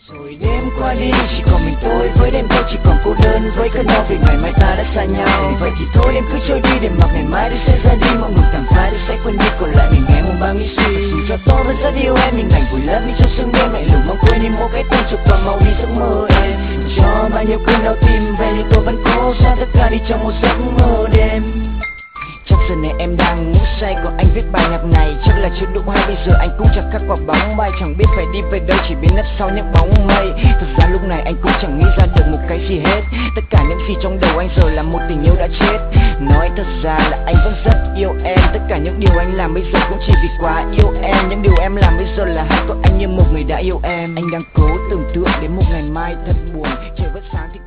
Rồi đêm qua đi, chỉ còn mình tôi với đêm thôi, chỉ còn cô đơn với cơn đau vì ngày mai ta đã xa nhau. Vậy thì thôi đêm cứ trôi đi để mặc ngày mai tôi sẽ ra đi, mong ngược thẳng phai tôi sẽ quên đi, còn lại mình ngày hôm bao nghĩ suy. Dù cho tôi vẫn rất yêu em, hình ảnh vùi lấp đi trong sương đêm, lạnh lùng mong quên đi mỗi cái tên chụp vào màu đi giấc mơ em. Cho bao nhiêu cơn đau tim về nhưng tôi vẫn cố xóa tất cả đi trong một giấc mơ đêm. Chắc giờ này em đang ngủ say, còn anh viết bài nhạc này chắc là chưa đủ hay. Bây giờ anh cũng chẳng khắc quả bóng bay, chẳng biết phải đi về đâu, chỉ biến mất sau những bóng mây. Thực ra lúc này anh cũng chẳng nghĩ ra được một cái gì hết. Tất cả những gì trong đầu anh giờ là một tình yêu đã chết. Nói thật ra là anh vẫn rất yêu em. Tất cả những điều anh làm bây giờ cũng chỉ vì quá yêu em. Những điều em làm bây giờ là hát của anh như một người đã yêu em. Anh đang cố tưởng tượng đến một ngày mai thật buồn, trời vẫn sáng thì